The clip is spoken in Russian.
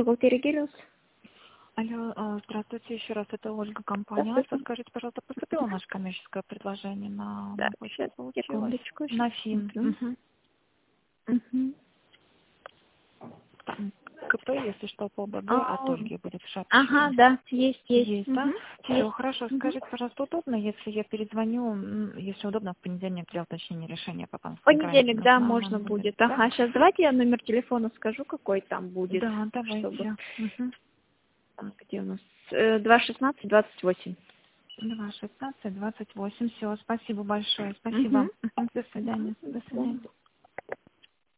бухгалтерия Гелиос. Алло, здравствуйте еще раз, это Ольга, компания Альфа. Скажите, пожалуйста, поступило наше коммерческое предложение на Да, почту, сейчас, получилось? секундочку. На ФИН. Там КП, если что, по БГ, от Ольги будет в шапке. Ага, да, есть. Есть, да? Все, хорошо. Скажите, пожалуйста, удобно, если я перезвоню, если удобно, в понедельник для уточнения решения по В банковским понедельник, да, графикам, можно будет. да? Ага, сейчас давайте я номер телефона скажу, какой там будет. Да, давайте. Чтобы... Где у нас? 216-28. 216-28. Все, спасибо большое. Спасибо. До свидания. До свидания.